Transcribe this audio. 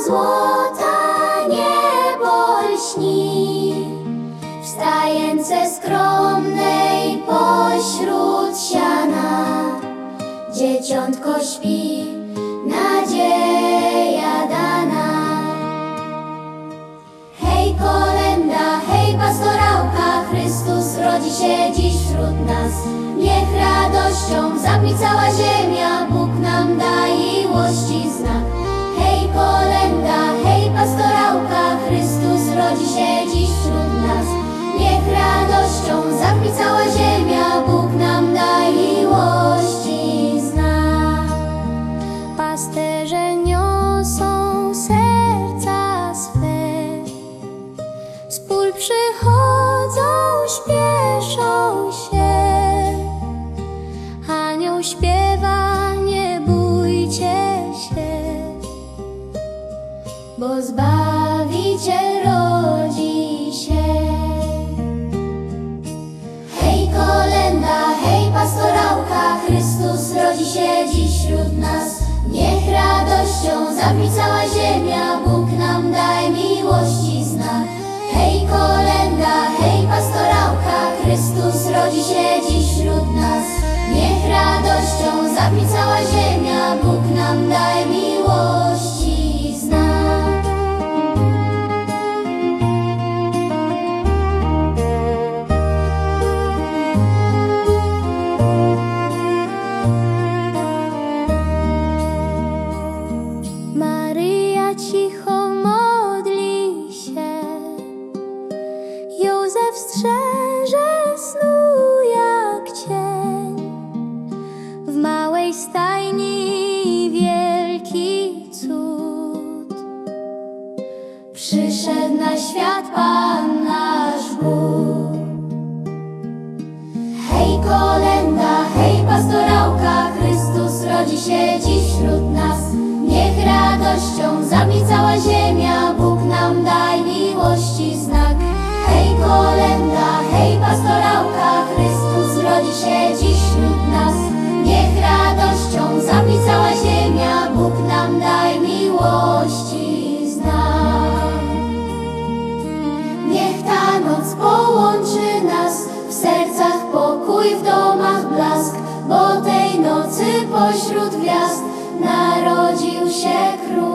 złota niebo lśni, wstające skromnej pośród siana. Dzieciątko śpi, nadzieja dana. Hej kolenda, hej pastorałka, Chrystus rodzi się dziś wśród nas. Niech radością zabrzmi cała ziemia, Bóg nam da miłości znak. Hej kolenda, hej pastorałka, Chrystus rodzi się dziś wśród nas. Niech radością zabrzmi cała ziemia, Bóg nam da miłości znak. Pasterze niosą serca swe, z pól przychodzą, śpieszą się. Anioł śpiewa, nie bójcie się, bo Zbawiciel rodzi się. Hej kolenda, hej pastorałka, Chrystus rodzi się dziś wśród nas. Niech radością zabrzmi cała ziemia, Bóg nam daj miłości znak. Hej kolenda, hej pastorałka, Chrystus rodzi się dziś wśród nas. Niech radością zabrzmi cała ziemia, Bóg nam daj miłości znak. Maryja cicho modli się, Józef strzeże snu jak cień. W małej stajni wielki cud, przyszedł na świat Pan nasz Bóg. Hej kolenda, hej pastorałka, Chrystus rodzi się dziś wśród nas. Niech radością zabrzmi cała ziemia, Bóg nam daj miłości znak. Hej kolenda, hej pastorałka, Chrystus rodzi się dziś wśród nas. Niech radością zabrzmi cała ziemia, Bóg nam daj miłości znak. Niech ta noc połączy nas, w sercach pokój, w domach blask, bo tej nocy pośród gwiazd narodził się Król.